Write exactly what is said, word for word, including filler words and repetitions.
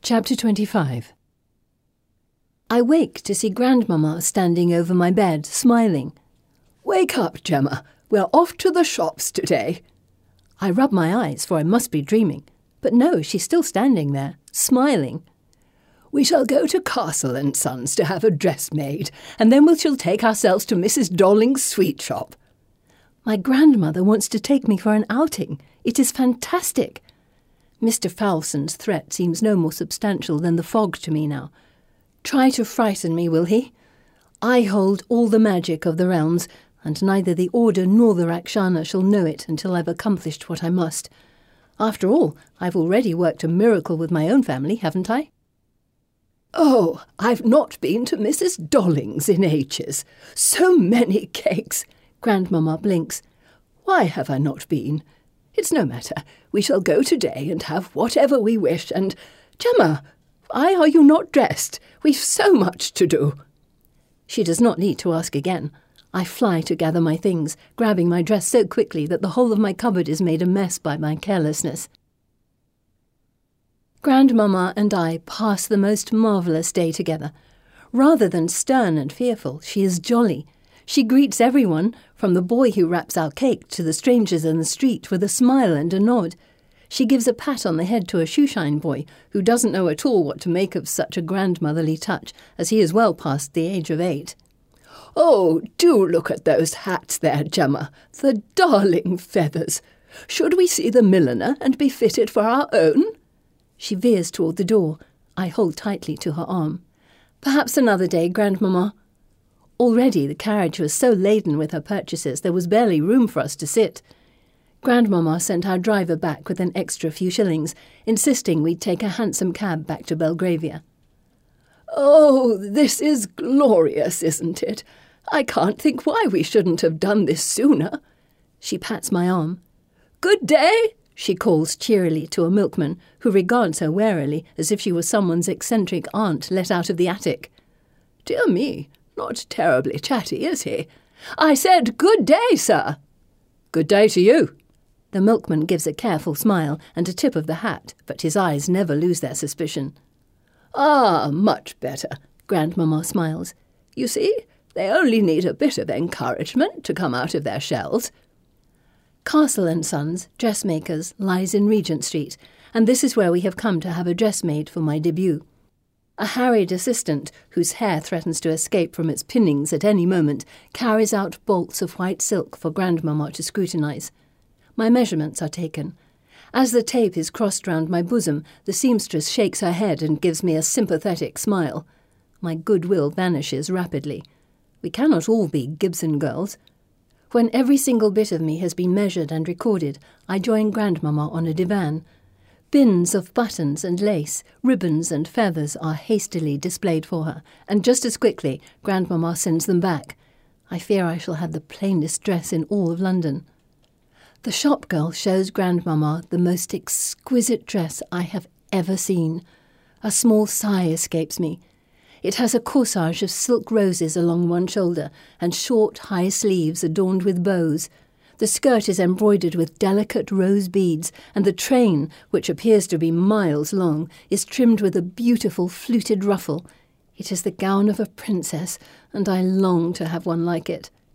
Chapter twenty-five. I wake to see Grandmamma standing over my bed, smiling. "Wake up, Gemma. We're off to the shops today." I rub my eyes, for I must be dreaming. But no, she's still standing there, smiling. "We shall go to Castle and Sons to have a dress made, and then we shall take ourselves to Missus Dolling's sweet shop." My grandmother wants to take me for an outing. It is fantastic. Mister Fowlson's threat seems no more substantial than the fog to me now. Try to frighten me, will he? I hold all the magic of the realms, and neither the Order nor the Rakshana shall know it until I've accomplished what I must. After all, I've already worked a miracle with my own family, haven't I? "Oh, I've not been to Missus Dolling's in ages. So many cakes." Grandmamma blinks. "Why have I not been? It's no matter. We shall go today and have whatever we wish, and... Gemma, why are you not dressed? We've so much to do." She does not need to ask again. I fly to gather my things, grabbing my dress so quickly that the whole of my cupboard is made a mess by my carelessness. Grandmamma and I pass the most marvellous day together. Rather than stern and fearful, she is jolly. She greets everyone, from the boy who wraps our cake to the strangers in the street, with a smile and a nod. She gives a pat on the head to a shoeshine boy, who doesn't know at all what to make of such a grandmotherly touch, as he is well past the age of eight. "Oh, do look at those hats there, Gemma. The darling feathers. Should we see the milliner and be fitted for our own?" She veers toward the door. I hold tightly to her arm. "Perhaps another day, Grandmamma." Already the carriage was so laden with her purchases there was barely room for us to sit. Grandmamma sent our driver back with an extra few shillings, insisting we'd take a hansom cab back to Belgravia. "Oh, this is glorious, isn't it? I can't think why we shouldn't have done this sooner." She pats my arm. "Good day," she calls cheerily to a milkman, who regards her warily as if she was someone's eccentric aunt let out of the attic. "Dear me, not terribly chatty, is he? I said good day, sir." "Good day to you." The milkman gives a careful smile and a tip of the hat, but his eyes never lose their suspicion. "Ah, much better," Grandmamma smiles. "You see, they only need a bit of encouragement to come out of their shells." Castle and Sons, dressmakers, lies in Regent Street, and this is where we have come to have a dress made for my debut. A harried assistant, whose hair threatens to escape from its pinnings at any moment, carries out bolts of white silk for Grandmamma to scrutinize. My measurements are taken. As the tape is crossed round my bosom, the seamstress shakes her head and gives me a sympathetic smile. My goodwill vanishes rapidly. We cannot all be Gibson girls. When every single bit of me has been measured and recorded, I join Grandmamma on a divan. Bins of buttons and lace, ribbons and feathers are hastily displayed for her, and just as quickly Grandmamma sends them back. I fear I shall have the plainest dress in all of London. The shop girl shows Grandmamma the most exquisite dress I have ever seen. A small sigh escapes me. It has a corsage of silk roses along one shoulder and short high sleeves adorned with bows. The skirt is embroidered with delicate rose beads, and the train, which appears to be miles long, is trimmed with a beautiful fluted ruffle. It is the gown of a princess, and I long to have one like it.